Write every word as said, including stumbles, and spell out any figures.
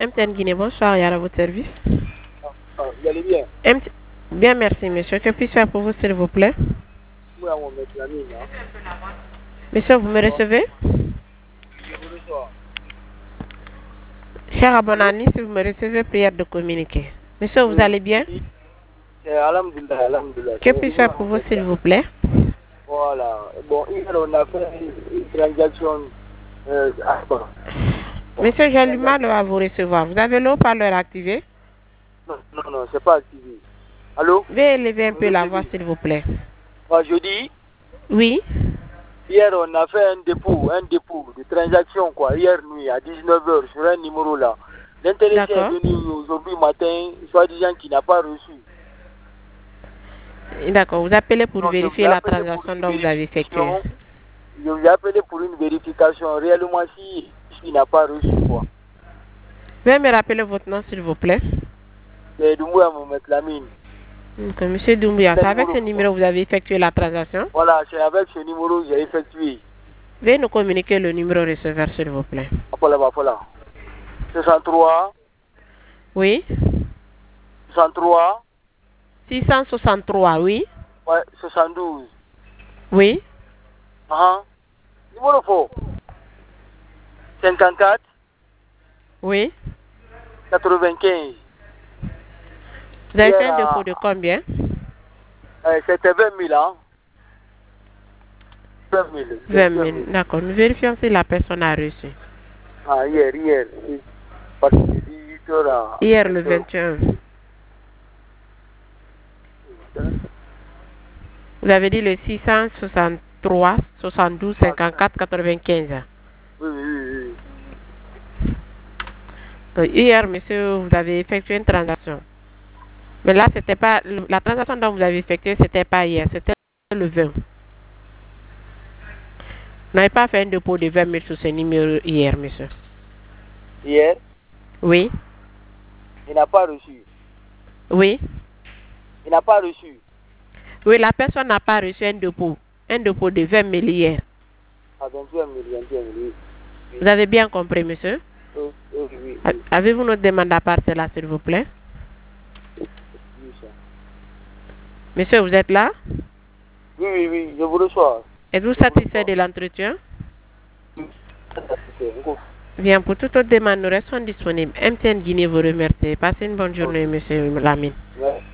M T N Guinée, bonsoir, il y a à votre service. Ah, vous allez bien? M T... Bien, merci, monsieur. Que puis-je faire pour vous, s'il vous plaît? Oui, à mon maître Lamine. Hein. Monsieur, vous me recevez? Je vous reçois. Cher Abonani, si vous me recevez, prière de communiquer. Monsieur, vous Oui. allez bien? Eh, alhamdulillah, alhamdulillah. Que puis-je faire pour vous, s'il vous plaît? Voilà. Bon, hier, on a fait une transaction. Euh, ah, bon. Monsieur, j'ai du mal à vous recevoir. Vous avez le haut-parleur activé? Non, non, non, c'est pas activé. Allô? Veuillez élever un peu la voix, s'il vous plaît. Moi, je dis, Oui? hier, on a fait un dépôt, un dépôt de transaction, quoi, hier nuit, à dix-neuf heures, sur un numéro là. L'intéressé est venu aujourd'hui matin, soi-disant qu'il n'a pas reçu. D'accord, vous appelez pour Donc, vérifier la transaction dont vous avez effectuée. Je vous ai appelé pour une vérification. Réellement, si il n'a pas reçu, quoi. Veuillez me rappeler votre nom, s'il vous plaît. C'est Doumbouya Mohamed Lamine. Okay, monsieur Doumbouya, c'est avec ce numéro que vous avez effectué la transaction? Voilà, c'est avec ce numéro que j'ai effectué. Veuillez nous communiquer le numéro receveur, s'il vous plaît. Voilà, voilà. soixante-trois. Oui. soixante-trois. six cent soixante-trois, oui. Ouais, soixante-douze. Oui. Ah. Numéro faux. cinquante-quatre. Oui. quatre-vingt-quinze. Vous avez fait un dépôt de combien? euh, C'était vingt mille, hein. vingt mille. vingt mille, d'accord. Nous vérifions si la personne a reçu. Ah, hier, hier. Parce que dix-huit heures à... Hier, le vingt et un. Vous avez dit le six cent soixante-trois, soixante-douze, cinquante-quatre, quatre-vingt-quinze. Oui, oui, oui. Donc, hier, monsieur, vous avez effectué une transaction. Mais là, c'était pas... La transaction dont vous avez effectué, c'était pas hier, c'était le vingt. Vous n'avez pas fait un dépôt de vingt mille sur ce numéro hier, monsieur? Hier? Oui. Il n'a pas reçu. Oui. Il n'a pas reçu. Oui, la personne n'a pas reçu un dépôt. Un dépôt de vingt mille hier. Ah, vingt et un mille, vingt et un mille. Oui. Vous avez bien compris, monsieur? Oui, oui, oui, oui. Avez-vous notre demande à part cela, s'il vous plaît? Oui, ça. Monsieur, vous êtes là? Oui, oui, oui, je vous reçois. Êtes-vous satisfait de l'entretien? Oui. Bien, pour toute autre demande, nous restons disponibles. M T N Guinée vous remercie. Passez une bonne journée, monsieur Lamine. Ouais.